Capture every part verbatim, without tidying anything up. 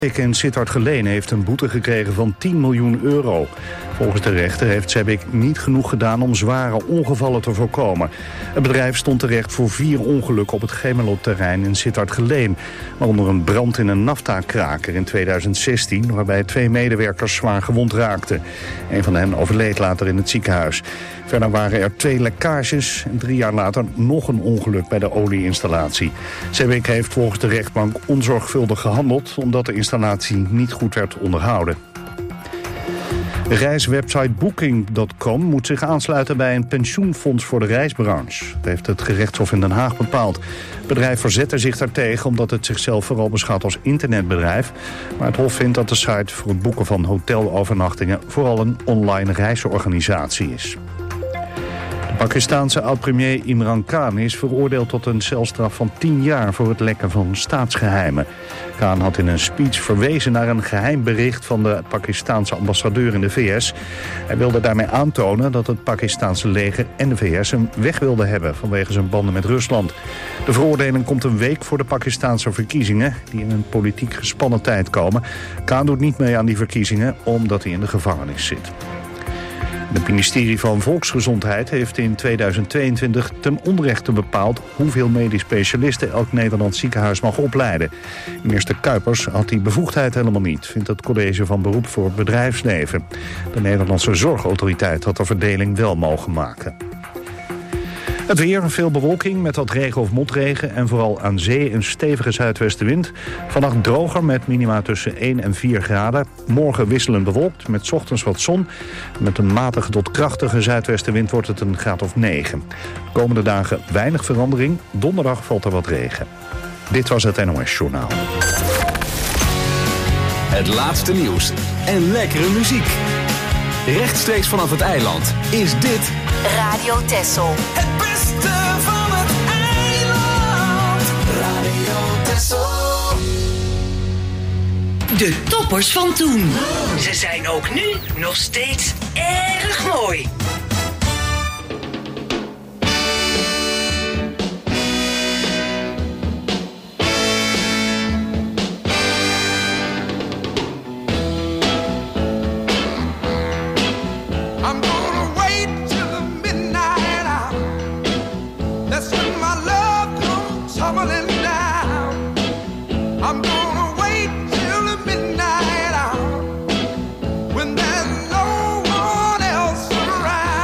En Sittard-Geleen heeft een boete gekregen van tien miljoen euro. Volgens de rechter heeft Sebik niet genoeg gedaan om zware ongevallen te voorkomen. Het bedrijf stond terecht voor vier ongelukken op het Gemelot-terrein in Sittard-Geleen. Waaronder een brand in een nafta-kraker in tweeduizend zestien... waarbij twee medewerkers zwaar gewond raakten. Een van hen overleed later in het ziekenhuis. Verder waren er twee lekkages en drie jaar later nog een ongeluk bij de olieinstallatie. Sebik heeft volgens de rechtbank onzorgvuldig gehandeld omdat de installatie niet goed werd onderhouden. Reiswebsite Booking punt com moet zich aansluiten bij een pensioenfonds voor de reisbranche. Dat heeft het gerechtshof in Den Haag bepaald. Het bedrijf verzette zich daartegen omdat het zichzelf vooral beschouwt als internetbedrijf. Maar het hof vindt dat de site voor het boeken van hotelovernachtingen vooral een online reisorganisatie is. De Pakistaanse oud-premier Imran Khan is veroordeeld tot een celstraf van tien jaar voor het lekken van staatsgeheimen. Khan had in een speech verwezen naar een geheim bericht van de Pakistaanse ambassadeur in de V S. Hij wilde daarmee aantonen dat het Pakistaanse leger en de V S hem weg wilden hebben vanwege zijn banden met Rusland. De veroordeling komt een week voor de Pakistaanse verkiezingen, die in een politiek gespannen tijd komen. Khan doet niet mee aan die verkiezingen omdat hij in de gevangenis zit. Het ministerie van Volksgezondheid heeft in tweeduizend tweeëntwintig ten onrechte bepaald hoeveel medisch specialisten elk Nederlands ziekenhuis mag opleiden. Minister Kuipers had die bevoegdheid helemaal niet, vindt het College van Beroep voor het Bedrijfsleven. De Nederlandse Zorgautoriteit had de verdeling wel mogen maken. Het weer, veel bewolking met wat regen of motregen en vooral aan zee een stevige zuidwestenwind. Vannacht droger met minima tussen één en vier graden. Morgen wisselend bewolkt met 's ochtends wat zon. Met een matige tot krachtige zuidwestenwind wordt het een graad of negen. Komende dagen weinig verandering. Donderdag valt er wat regen. Dit was het N O S Journaal. Het laatste nieuws en lekkere muziek. Rechtstreeks vanaf het eiland is dit Radio Texel. Het beste van het eiland. Radio Texel. De toppers van toen. Ze zijn ook nu nog steeds erg mooi. When there's no one else around.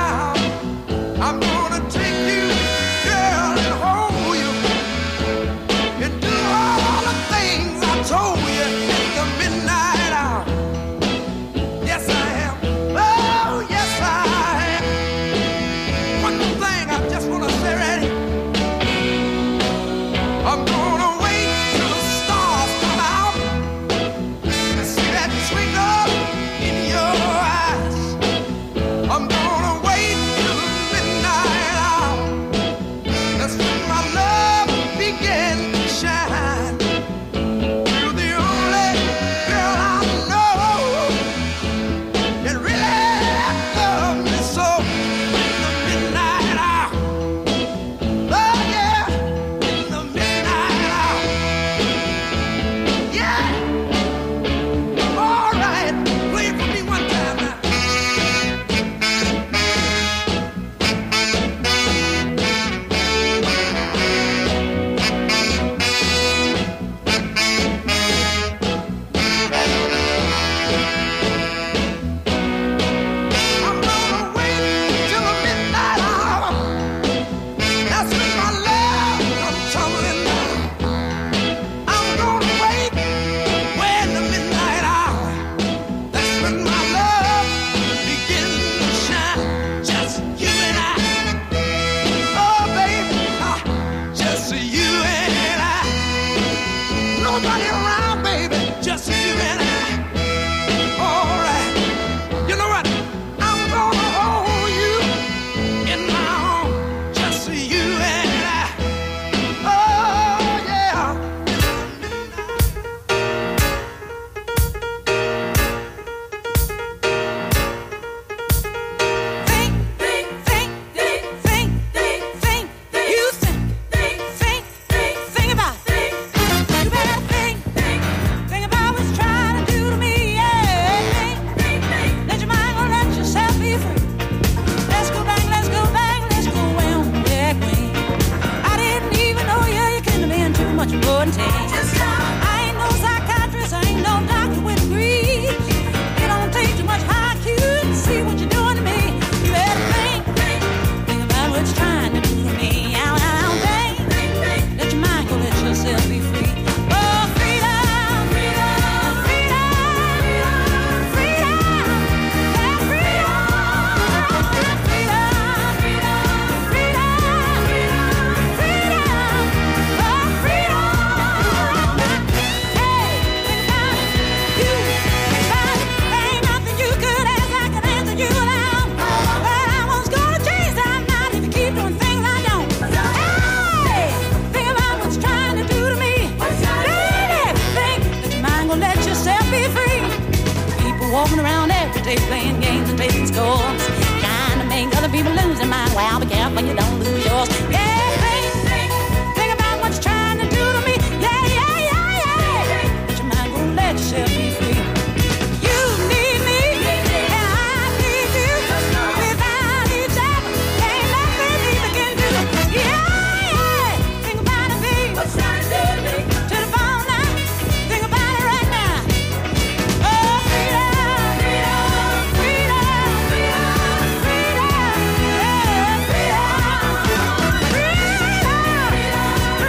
walking around every day playing games and taking scores, trying to make other people lose their mind. Well, be careful you don't lose yours. Yeah, think, think, think about what you're trying to do to me. Yeah, yeah, yeah, yeah. But your mind won't let yourself be free. You need me, and I need you. Without each other, ain't nothing either can do. Yeah, yeah. Think about it, babe. What's trying to do to me? To the bone now. Think about it right now. Oh, freedom, freedom, freedom, freedom, freedom, yeah, freedom, freedom, freedom,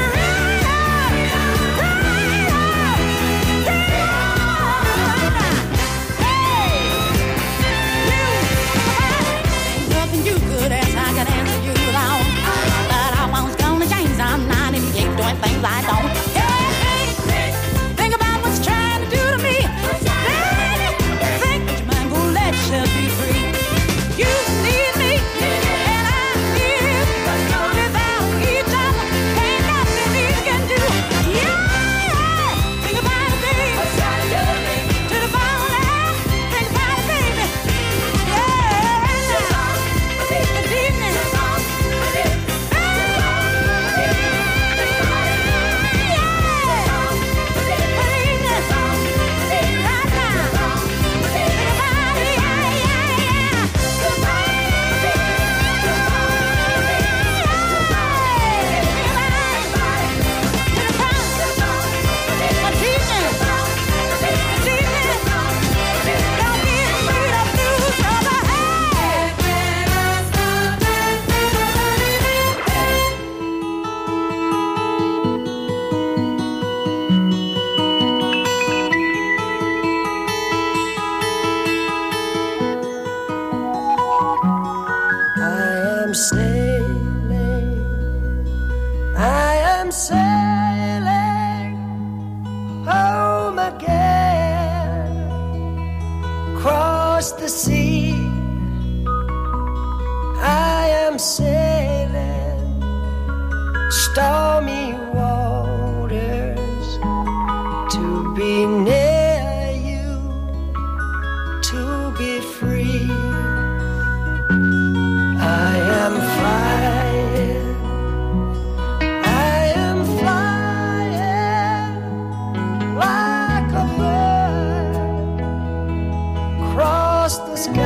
nothing you could ask, I can answer you alone. But I was gonna change, I'm not, if you keep doing things I don't. Hey, hey, think about what you're trying to do to me. Baby, think that your mind won't let yourself be free. You need me, and I need you. Without each other, ain't nothing we can do. Yeah, yeah. Think about it, baby. To the bone now. Think about it, baby. Yeah. This evening. I am sailing, I am sailing home again, across the sea. I am sailing stormy waters to be near you, to be free. I am flying, I am flying like a bird across the sky.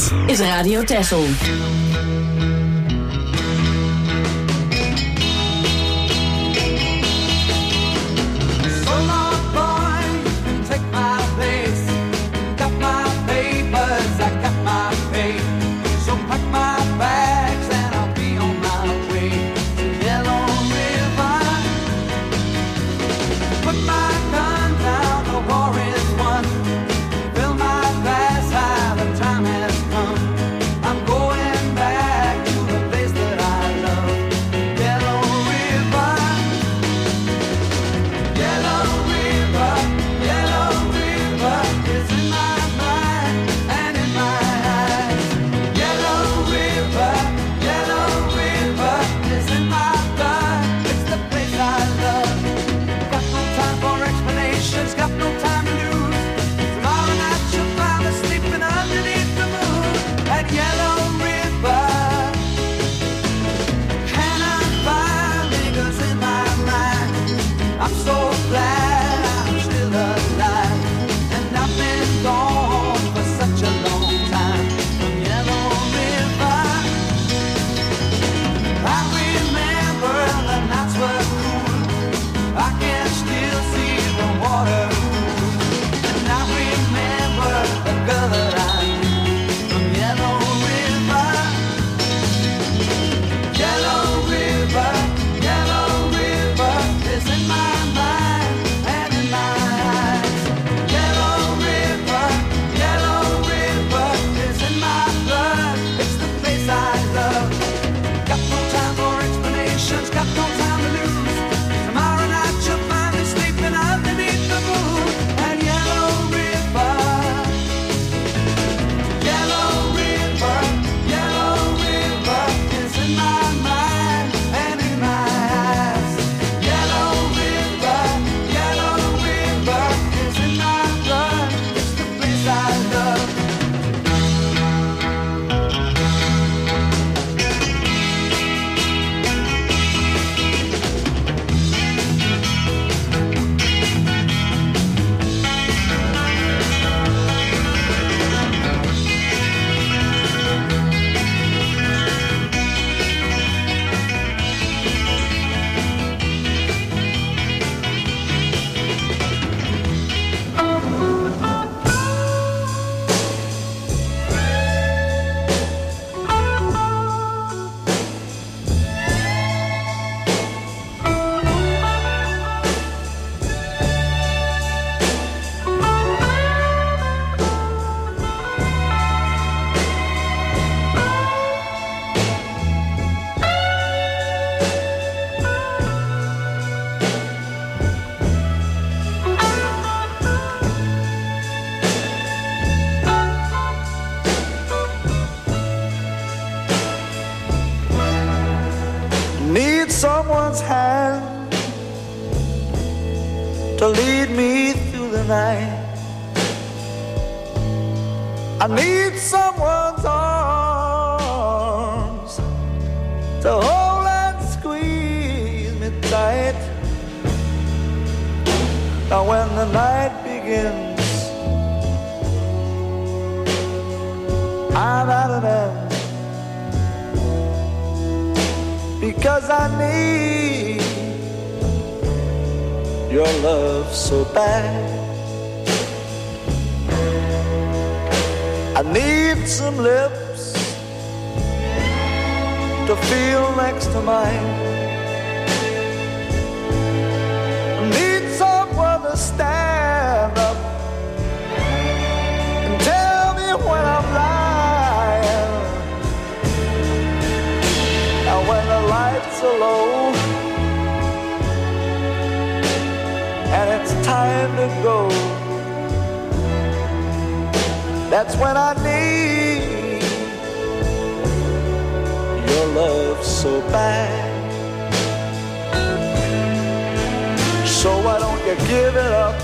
Dit is Radio Texel. Someone's hand to lead me through the night. I need someone's arms to hold and squeeze me tight. Now when the night begins, I'm at an end. Because I need your love so bad. I need some lips to feel next to mine. I need someone to stand up and tell me when I'm lying. And when the lights are low and it's time to go, that's when I need your love so bad. So why don't you give it up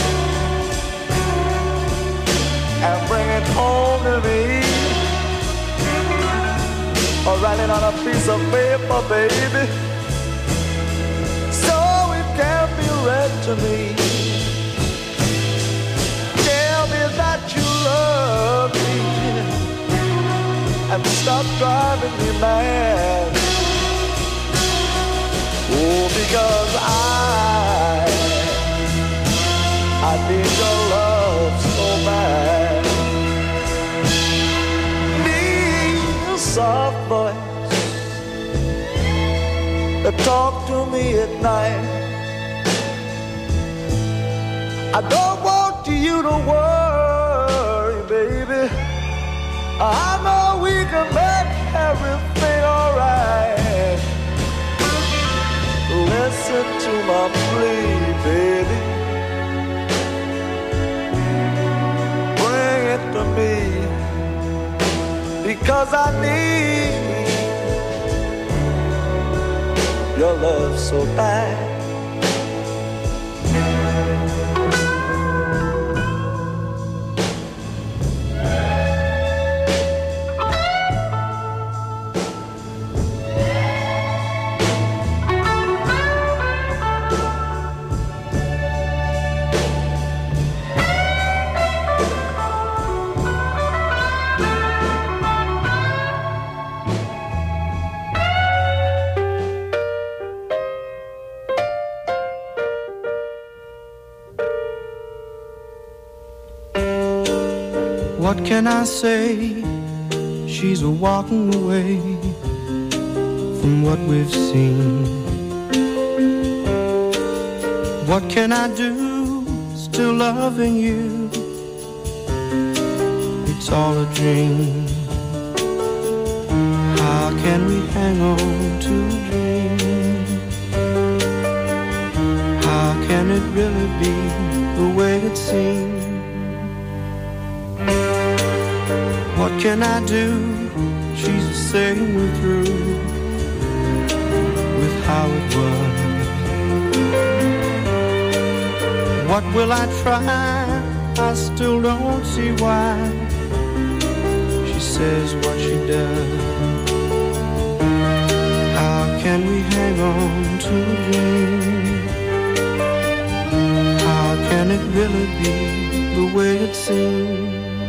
and bring it home to me? Or write it on a piece of paper, baby, so it can be read to me. Tell me that you love me stop driving me mad. Oh, because I, I need your love so bad. Need a soft voice that talk to me at night. I don't want you to worry, baby. I know we can make everything alright. Listen to my plea, baby. Bring it to me, because I need your love so bad. What can I say? She's a walking away from what we've seen. What can I do? Still loving you. It's all a dream. How can we hang on to a dream? How can it really be the way it seems? What can I do? She's saying we're through with how it was. What will I try? I still don't see why she says what she does. How can we hang on to a dream? How can it really be the way it seems?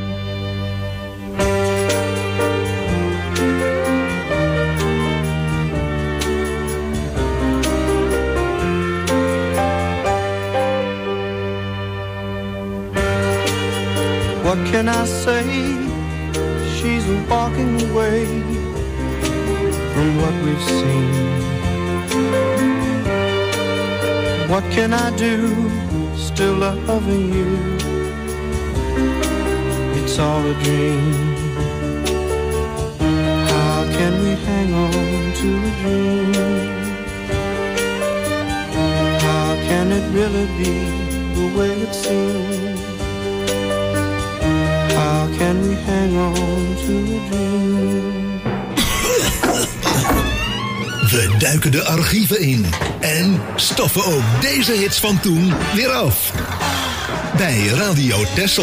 What can I say? She's walking away from what we've seen. What can I do? Still loving you. It's all a dream. How can we hang on to a dream? How can it really be the way it seems? How can we hang on to a dream? We duiken de archieven in en stoffen ook deze hits van toen weer af. Bij Radio Texel.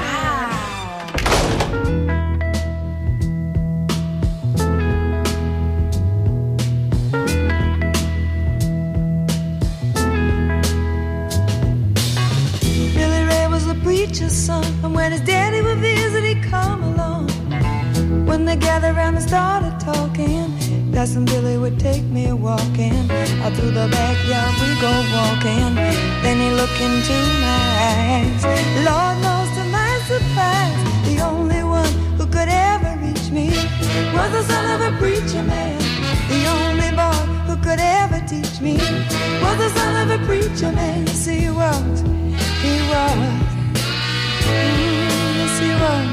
Billy Ray was a preacher's son, and when his daddy would visit, he'd come along. When they gathered around and started talking, Cousin Billy would take me walking. Out through the backyard we go walking. Then he looked into my eyes. Lord knows to my surprise, the only one who could ever reach me was the son of a preacher man. The only boy who could ever teach me was the son of a preacher man. Yes, he was, he was, mm, yes, he was.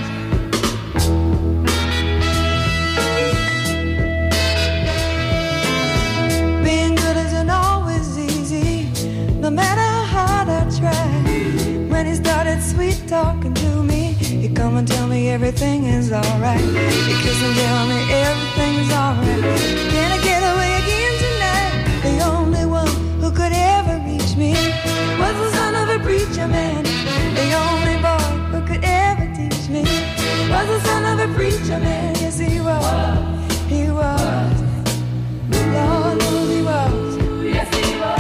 No matter how hard I tried, when he started sweet talking to me, he'd come and tell me everything is alright. He'd kiss and tell me everything is alright. Can I get away again tonight? The only one who could ever reach me was the son of a preacher man. The only boy who could ever teach me was the son of a preacher man. Yes, he was, he was, Lord knows he was. Yes, he was.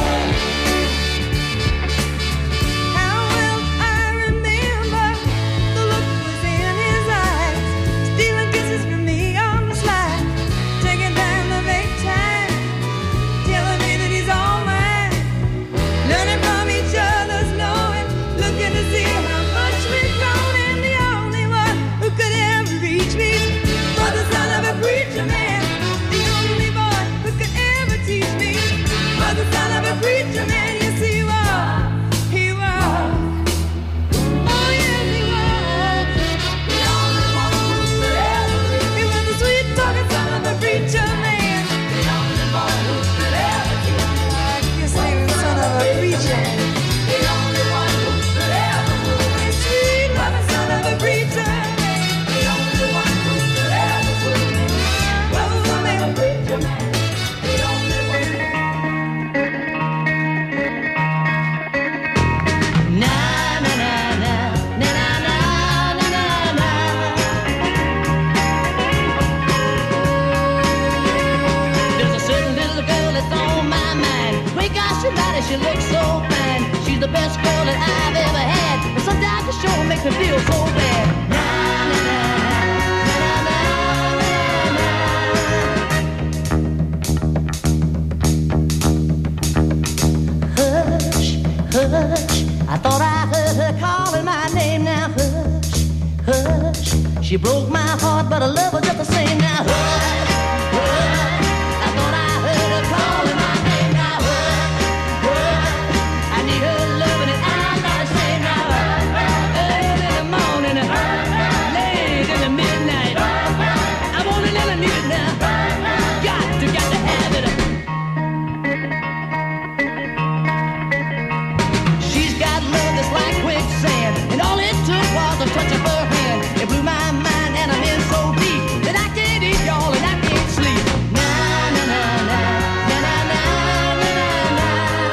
best girl that I've ever had. And sometimes it sure makes me feel so bad. Na, na, na, na, na, na, na. Hush, hush, I thought I heard her calling my name. Now hush, hush, she broke my heart, but I love her just the same. Now hush, hush, I thought I heard her calling my name. Now hush, hush, I need her loving and I'm not ashamed. Now hush, early in the morning, late in the midnight, I want it and I need it now. Got to, got to have it. She's got love that's like quicksand, and all it took was a touch of her hand. It blew my mind and I'm in so deep that I can't eat, y'all, and I can't sleep. Na na na na na na na na na.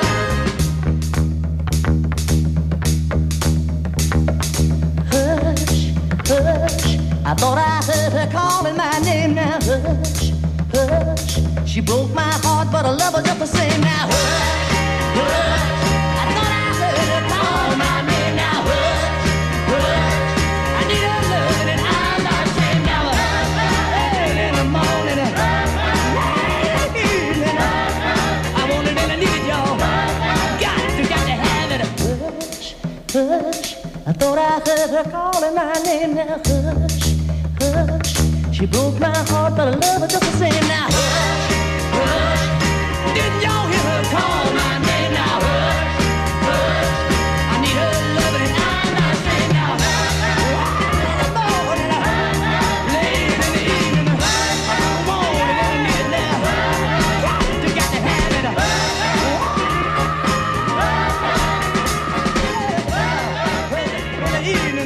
Hush, hush, I thought I heard her calling my name. Now hush, hush, she broke my heart, but I love her just the same. Now hush, hush, I thought I heard her call my name. Now hush, hush, I need her loving and I'm not ashamed. Now hush, early in the morning, late evening, I want it and I need it, y'all. Got to, got to have it. Hush, hush, I thought I heard her calling my name. Now hush, hush, she broke my heart, but I love her just the same. Now hush, hush, didn't y'all hear her call my name? Now hush, hush, I need her loving and I'm not ashamed. Now hush, in the morning, late in the evening, I want it and I need it now. Got to, got to have it. In the evening.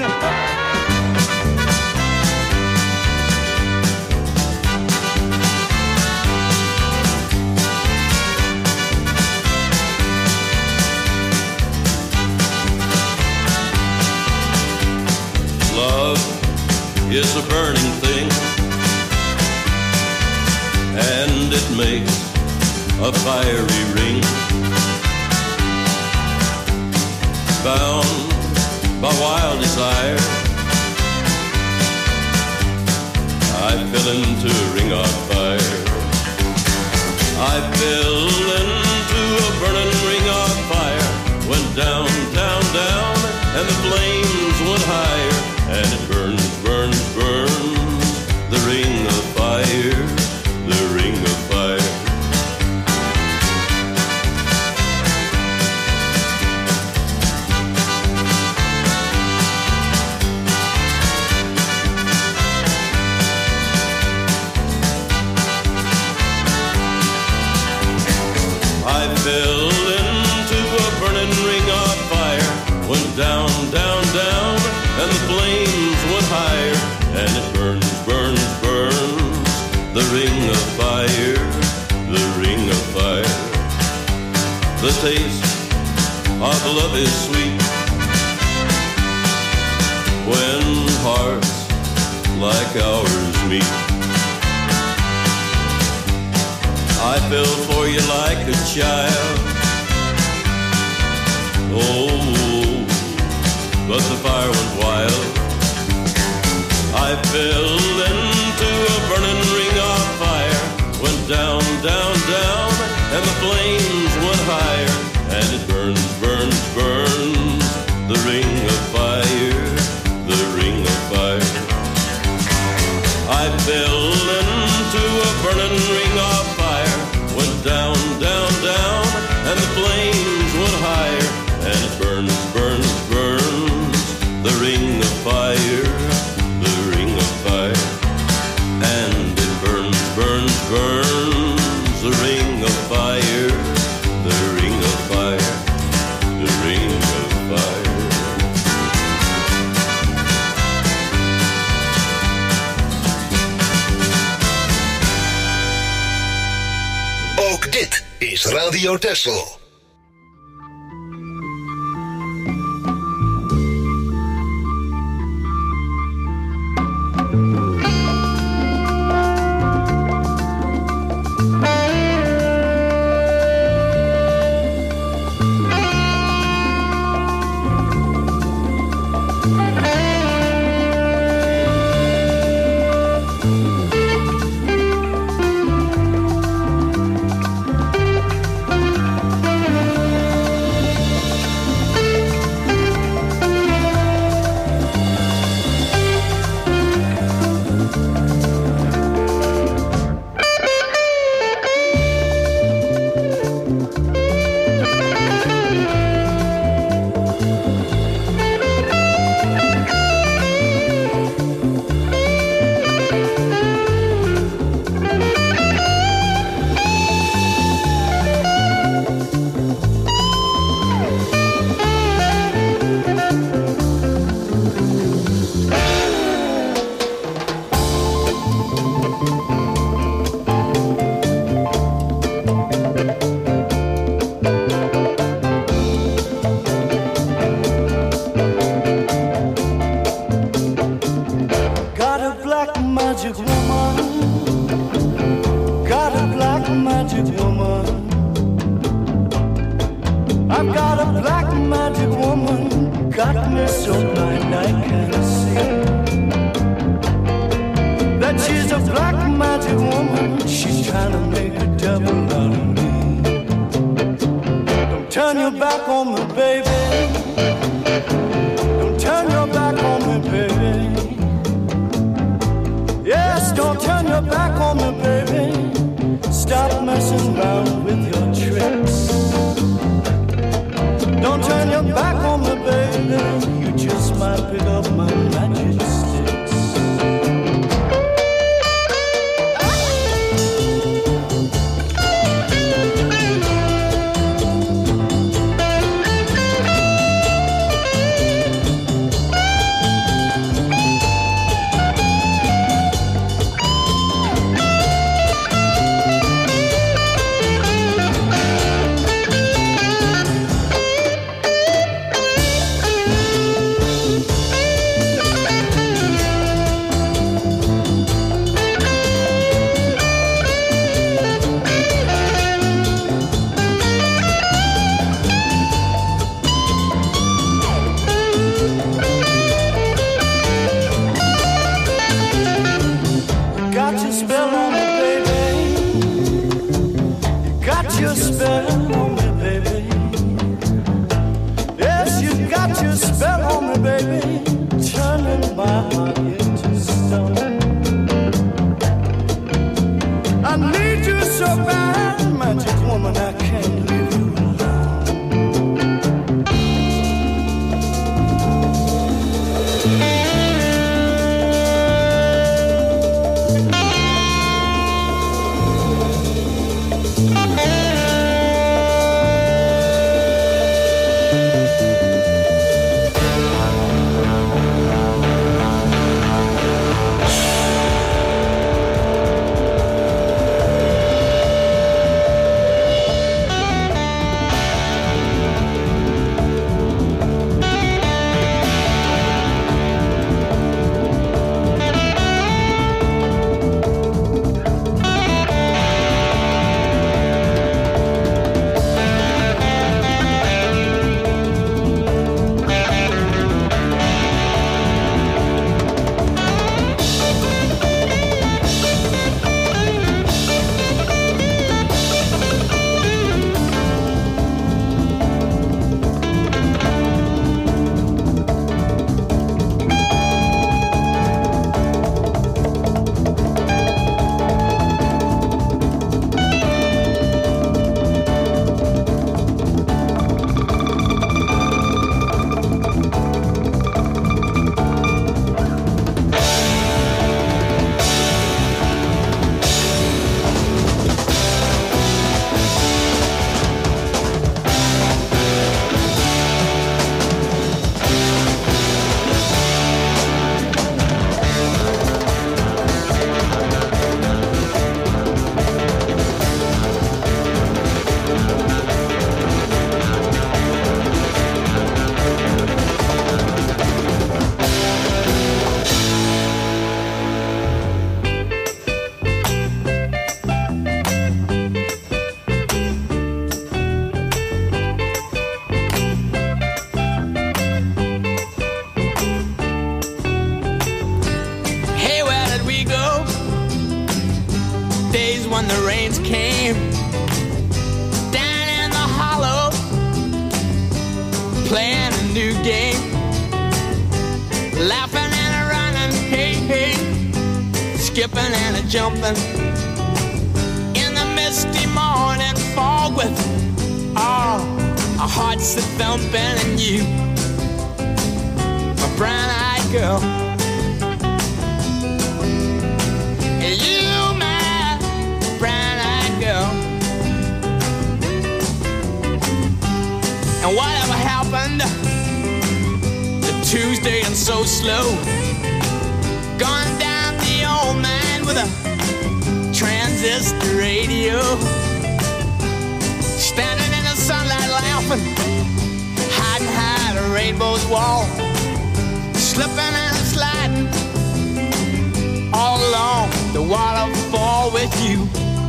Love is a burning thing, and it makes a fiery ring. Bound by wild desire, I fell into a ring of fire. I fell into a burning ring of fire. Went down, down, down, and the flames went higher. And it burns, burns, burns, the ring of fire, the ring of fire. I fell into a burning ring of fire. Went down, down, down, and the flames went higher. And it burns, burns, burns, the ring of fire, the ring of fire. The taste of love is sweet when hearts like ours meet. I fell for you like a child. Oh, but the fire went wild. I fell into a burning ring of fire. Went down, down, down, and the flames went higher. And it burns, burns, burns, the ring of fire, the ring of fire. I fell into a burning ring of fire. Went down, down, down, and the flames went higher. And it burns, burns, burns, the ring of fire, the ring of fire. And it burns, burns, burns, the ring of fire, the ring of fire, the ring of fire. Ook dit is Radio Texel. got me so blind I can't see that she's a black magic woman. She's trying to make a devil out of me. Don't turn your back on me, baby. Don't turn your back on me, baby. Yes, don't turn your back on me, baby. Stop messing around with your tricks. Don't turn your back on me, baby. You just might pick up my magic sticks. When the rains came down in the hollow, playing a new game, laughing and a running, hey, hey, skipping and a jumping in the misty morning fog with all our hearts a thumping, and you, my brown-eyed girl, and you, and whatever happened to Tuesday and so slow, gone down the old man with a transistor radio, standing in the sunlight laughing, hiding behind a rainbow's wall, slipping and sliding all along the waterfall with you,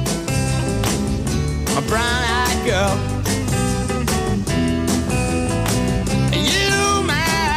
my brown-eyed girl. You, my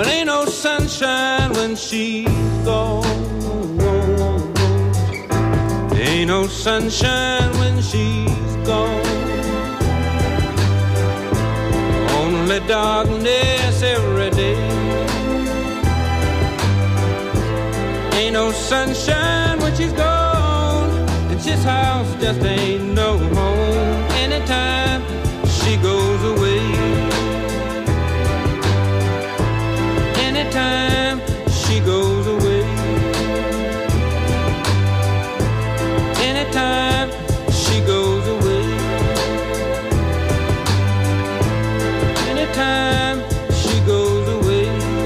sunshine when she's gone. Only darkness every day. Ain't no sunshine when she's gone. And this house just ain't no home anytime she goes away. Anytime she goes away. Anytime she goes away. Anytime she goes away.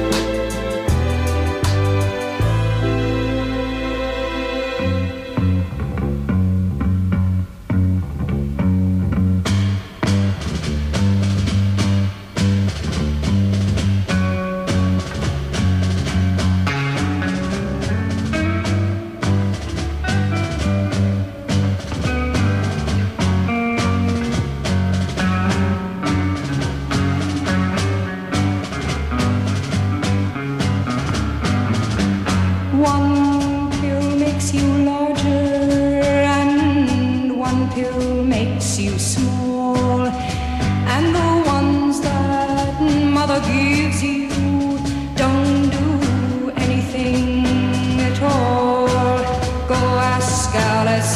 One pill makes you larger and one pill makes you small. And the ones that mother gives you don't do anything at all. Go ask Alice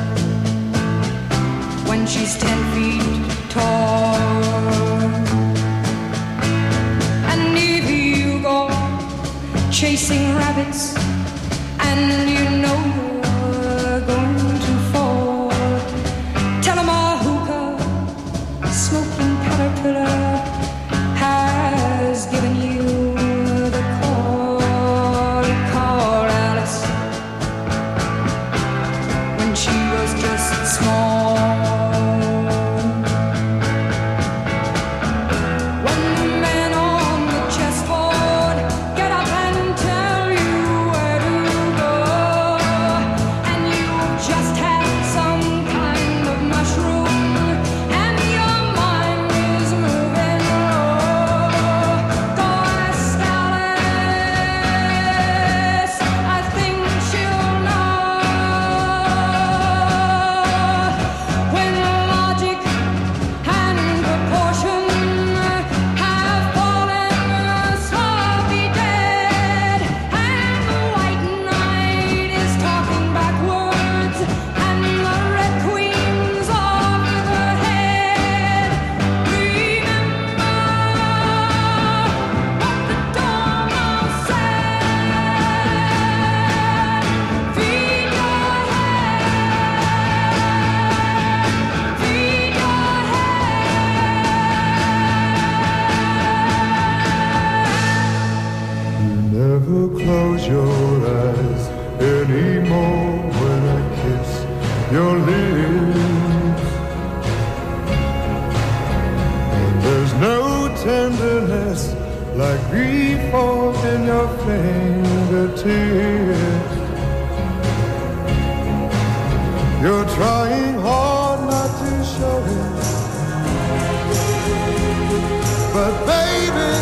when she's ten feet tall. And if you go chasing rabbits and you know you're going to fall, tell 'em a hookah smoking caterpillar has given you the call. Call Alice when she was just small. When the man on the chessboard get up and tell you where to go, and you just had some kind of mushroom, and your mind is moving low. Go ask Alice, I think she'll know. When logic and proportion have fallen sloppy dead, and the white knight is talking backwards, and the red queen's off with her head, remember what the Dormouse said. Feed your head, feed your Never close your eyes anymore when I kiss your lips. And there's no tenderness like grief in your fingertips. You're trying hard not to show it, but baby,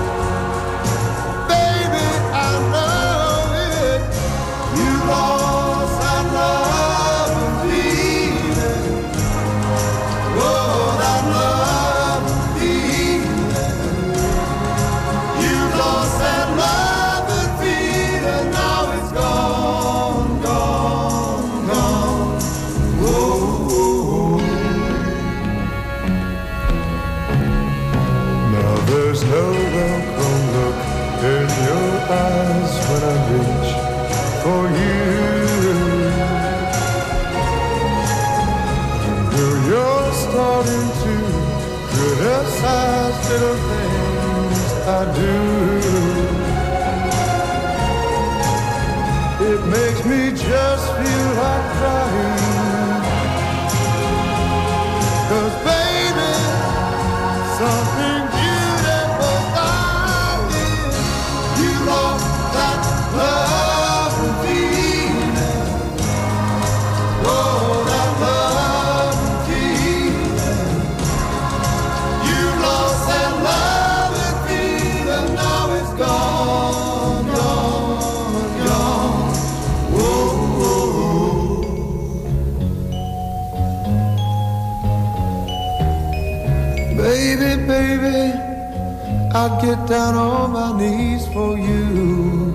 baby, I know it. You lost that love and feeling. Oh, that love and feeling. You lost that love and feeling. Now it's gone, gone, gone. Whoa. Now there's no welcome look in your eyes when I reach for you. Girl, you're starting to criticize little things I do. It makes me just feel like crying. 'Cause baby, something beautiful about it. You lost that love and feeling. Oh, that love and feeling. You lost that love and feeling. Now it's gone, gone, gone. Whoa, whoa, whoa. Baby, baby, I'd get down on my knees for you.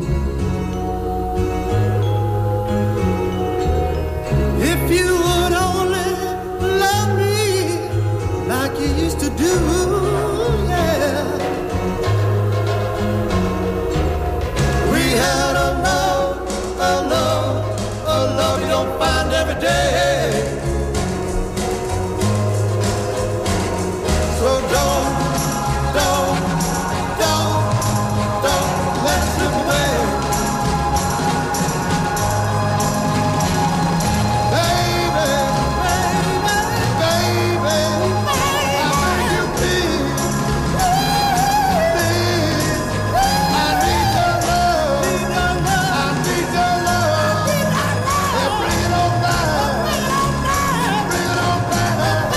If you would only love me like you used to do, yeah. We had a love, a love, a love you don't find every day. So don't, don't, don't, don't let it slip away. Baby, baby, baby, I beg you please, please, I need your love, I need your love, and bring it on back, bring it on back,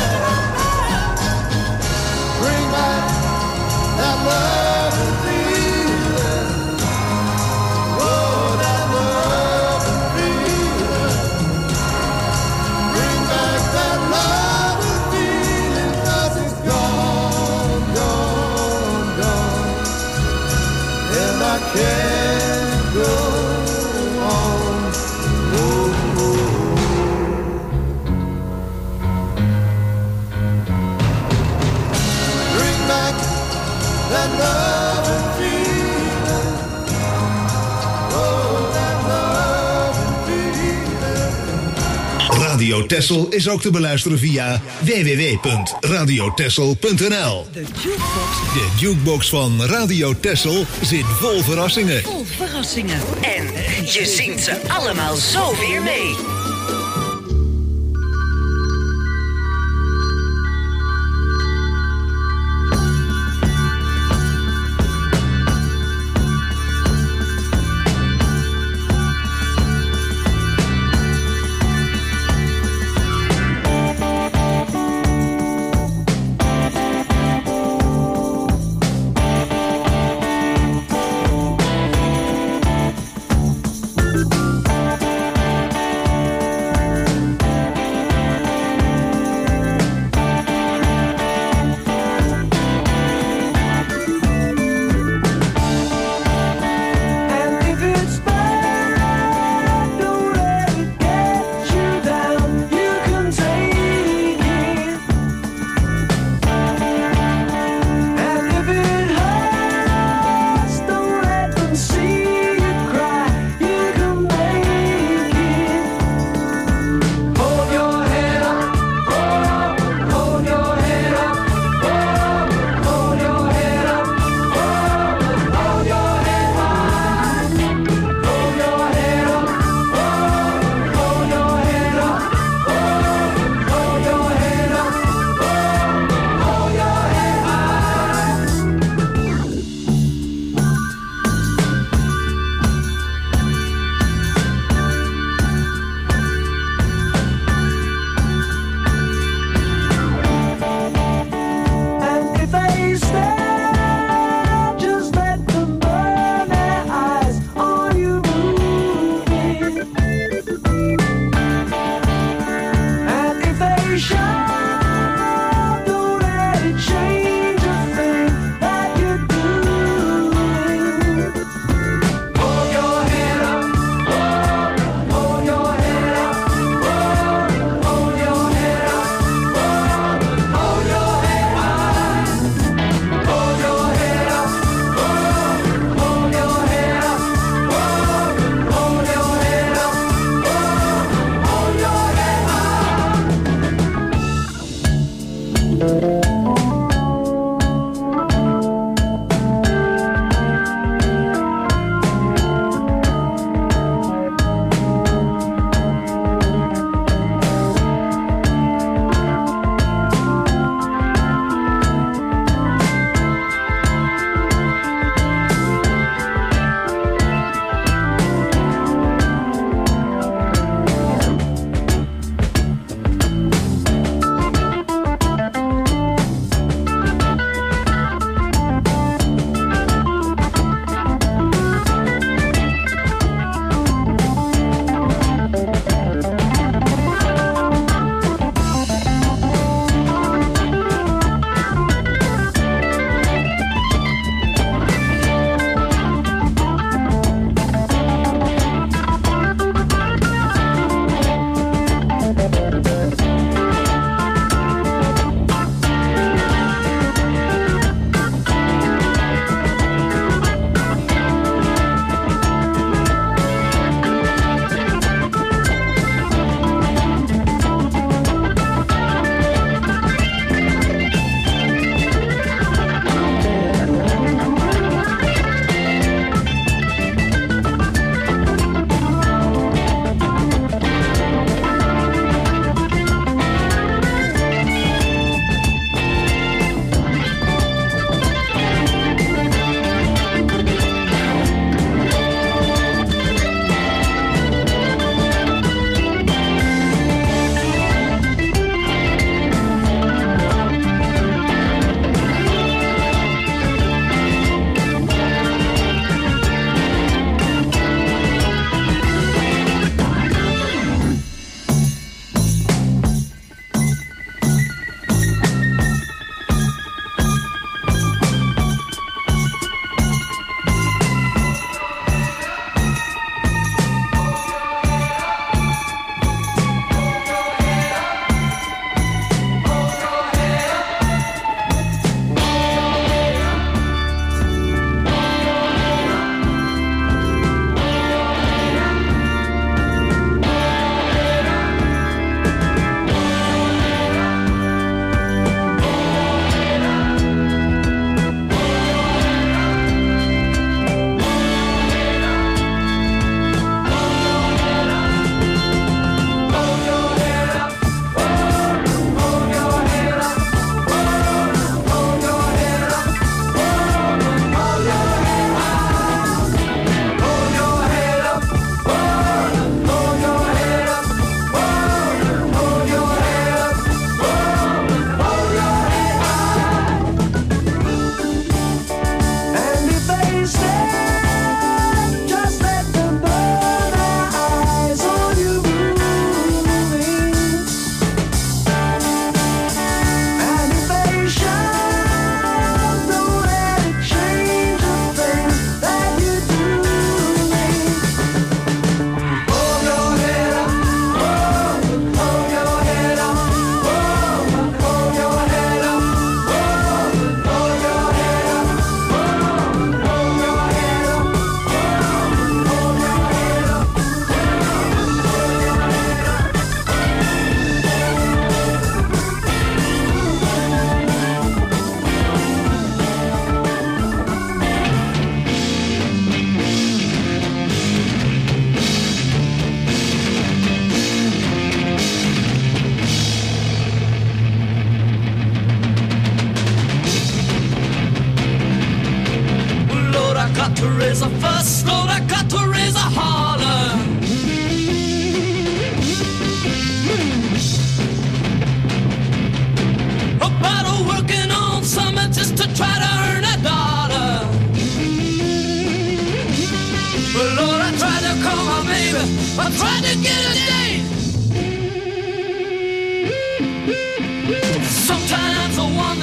bring back that love and feeling, oh, that love and feeling, bring back that love and feeling, 'cause it's gone, gone, gone, and I can't go on. Oh, oh. Bring back that love and feeling, oh, that love and feeling. Radio Texel is ook te beluisteren via w w w punt radio texel punt n l. De jukebox. De jukebox van Radio Texel zit vol verrassingen. Vol verrassingen. En je zingt ze allemaal zo weer mee.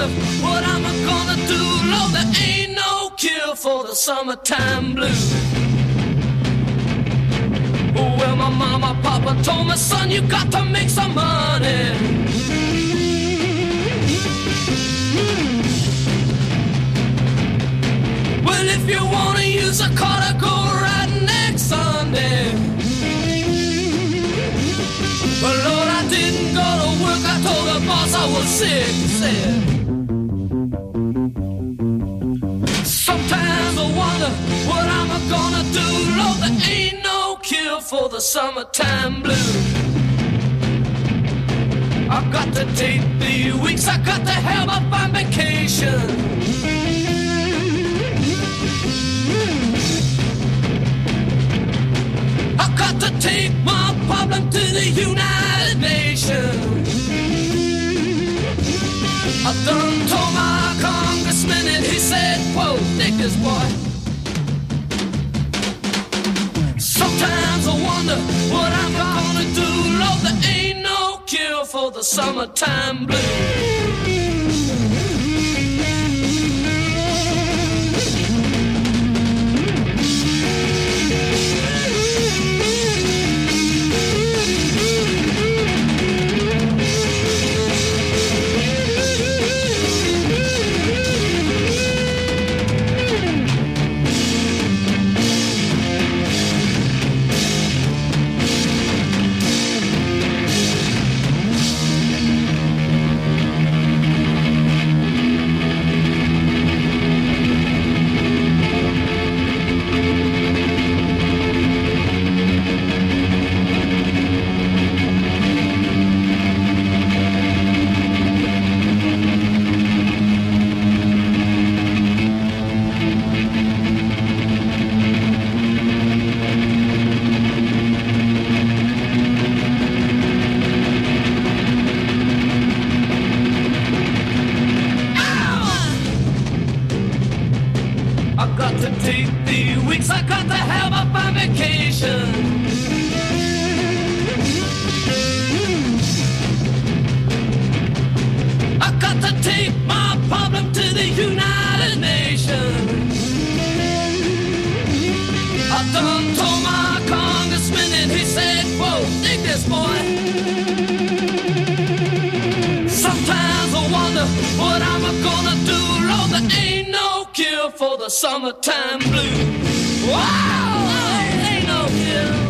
what am I gonna do? Lord, there ain't no cure for the summertime blues. Well, my mama, papa told me, son, you got to make some money. Well, if you wanna use a car to go right next Sunday. But Lord, I didn't go to work. I told the boss I was sick. Said, sometimes I wonder what I'm gonna do. Lord, there ain't no cure for the summertime blues. I've got to take the weeks. I got to have a fine vacation. I got to take my problem to the United Nations. I done told my congressman and he said, quote, take this boy. Sometimes I wonder what I'm gonna do. Lord, there ain't no cure for the summertime blues. Summertime blues. Wow, ain't no cure.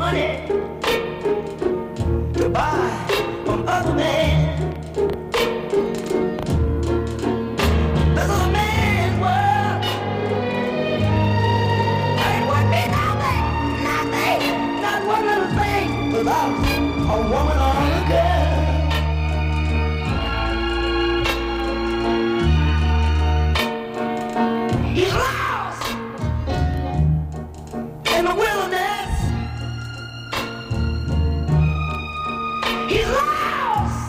money to buy from other men. This is a man's world. There would be nothing, nothing, not one little thing without a woman or a girl. He's lost in the wilderness. He's lost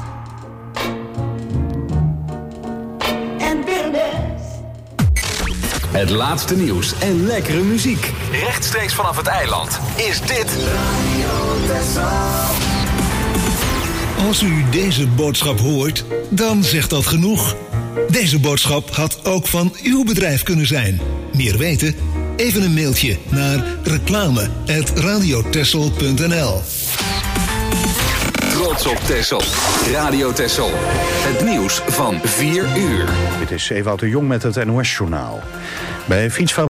in bitterness. Het laatste nieuws en lekkere muziek. Rechtstreeks vanaf het eiland is dit Als u deze boodschap hoort, dan zegt dat genoeg. Deze boodschap had ook van uw bedrijf kunnen zijn. Meer weten? Even een mailtje naar reclame at radiotessel punt n l. Trots op Texel. Radio Texel. Het nieuws van vier uur. Dit is Ewout de Jong met het N O S-journaal. Bij fietsfabriek